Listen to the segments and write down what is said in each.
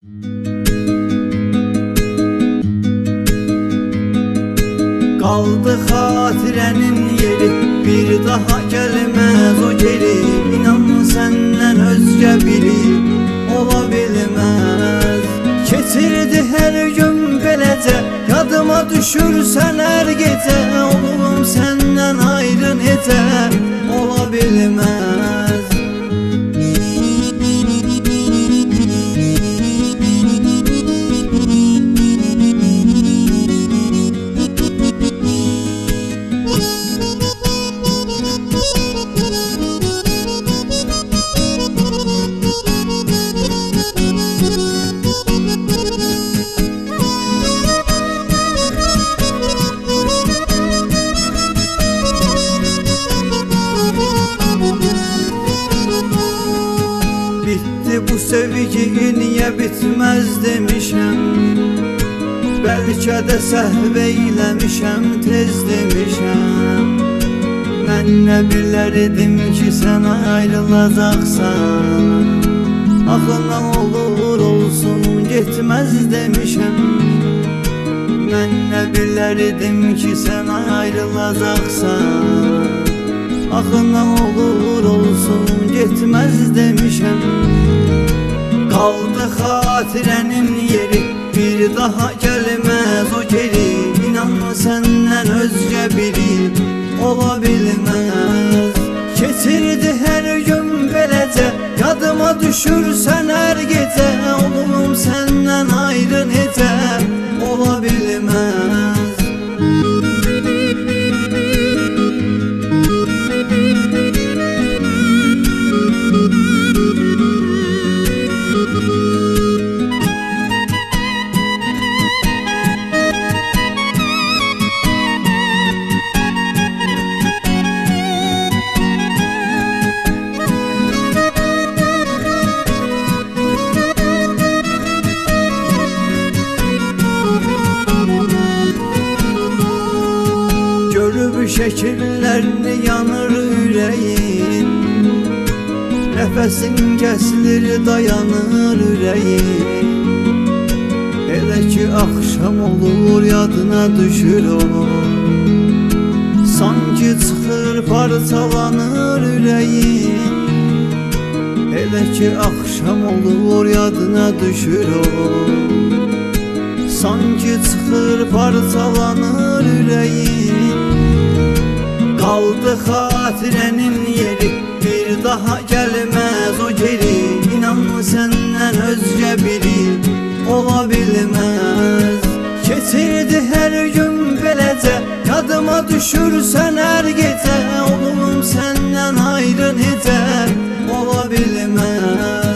Qaldı xatirənin yeri, bir daha gəlməz o geri. İnan səndən özgə biri ola bilməz. Keçirdi hər gün beləcə, yadıma düşürsən hər gecə. Oğlum səndən ayrı necə ola bilməz. Bu sevgi niyə bitməz demişəm. Bəlkə də səhv eyləmişəm, tez demişəm. Mən nə bilərdim ki sən ayrılacaqsan. Axı nə olur olsun getməz demişəm. Mən nə bilərdim ki sən ayrılacaqsan. Axı nə olur olsun getməz demişəm. Qaldı xatirənin yeri, bir daha gəlməz o geri. İnan səndən özgə biri ola bilməz. Keçirdi hər gün beləcə, yadıma düşürsən hər gecə. Oğlum səndən ayrı necə ola bilməz. Görüb şəkillərini yanır ürəyin. Nəfəsin kəsilir dayanır ürəyin. Elə ki axşam olur yadına düşür o. Sanki çıxır parçalanır ürəyin. Elə ki axşam olur yadına düşür o. Sanki çıxır parçalanır ürəyin. Qaldı xatirənin yeri, bir daha gəlməz o geri. İnan səndən özgə biri ola bilməz. Keçirdi hər gün beləcə, yadıma düşürsən hər gecə. Oğlum səndən ayrı necə ola bilməz.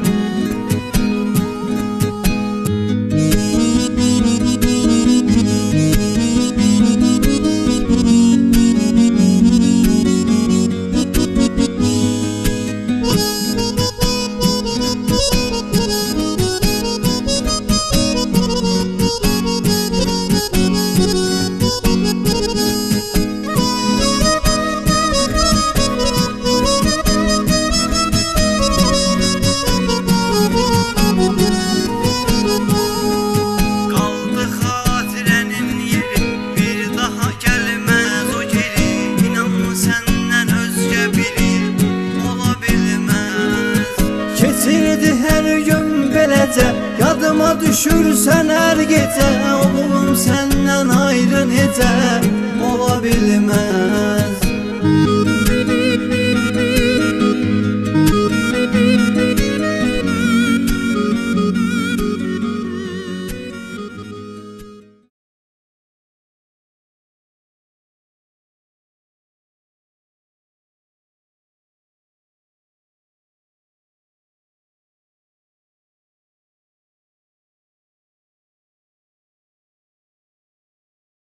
Keçirdi hər gün beləcə, yadıma düşürsən hər gecə. Oğlum səndən ayrı necə ola bilməz.